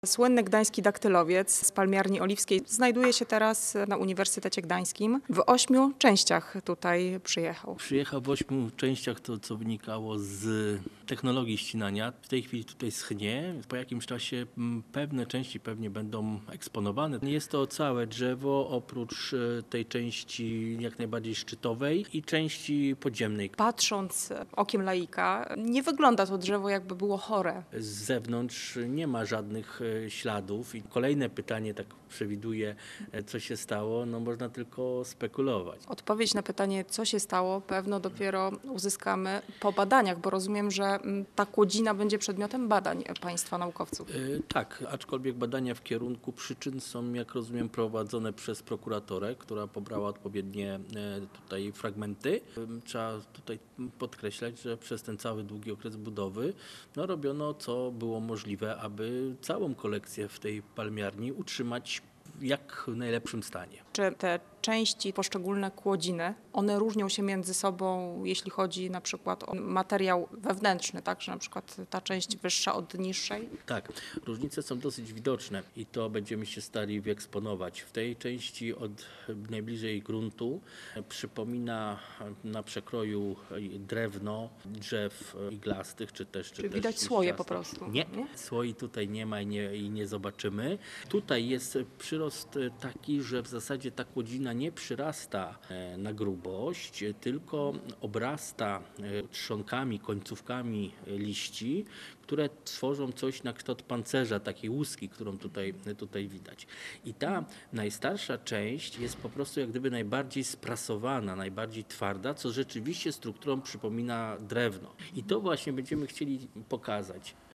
Słynny gdański daktylowiec z Palmiarni Oliwskiej znajduje się teraz na Uniwersytecie Gdańskim. W 8 częściach tutaj przyjechał. Przyjechał w 8 częściach, to co wynikało z technologii ścinania. W tej chwili tutaj schnie. Po jakimś czasie pewne części pewnie będą eksponowane. Jest to całe drzewo, oprócz tej części jak najbardziej szczytowej i części podziemnej. Patrząc okiem laika, nie wygląda to drzewo, jakby było chore. Z zewnątrz nie ma żadnych śladów i kolejne pytanie tak przewiduje, co się stało, no można tylko spekulować. Odpowiedź na pytanie, co się stało, pewno dopiero uzyskamy po badaniach, bo rozumiem, że ta kłodzina będzie przedmiotem badań państwa naukowców. Tak, aczkolwiek badania w kierunku przyczyn są, jak rozumiem, prowadzone przez prokuratorę, która pobrała odpowiednie tutaj fragmenty. Trzeba tutaj podkreślać, że przez ten cały długi okres budowy robiono co było możliwe, aby całą kolekcję w tej palmiarni utrzymać w jak najlepszym stanie. Czy te części, poszczególne kłodziny, one różnią się między sobą, jeśli chodzi na przykład o materiał wewnętrzny, tak? Że na przykład ta część wyższa od niższej? Tak, różnice są dosyć widoczne i to będziemy się starali wyeksponować. W tej części od najbliżej gruntu przypomina na przekroju drewno drzew iglastych, czy też Widać słoje po liściastych. prostu. Nie, słoi tutaj nie ma i nie zobaczymy. Tutaj jest przyrost taki, że w zasadzie ta kłodzina nie przyrasta na grubość, tylko obrasta trzonkami, końcówkami liści, które tworzą coś na kształt pancerza, takiej łuski, którą tutaj widać. I ta najstarsza część jest po prostu jak gdyby najbardziej sprasowana, najbardziej twarda, co rzeczywiście strukturą przypomina drewno. I to właśnie będziemy chcieli pokazać.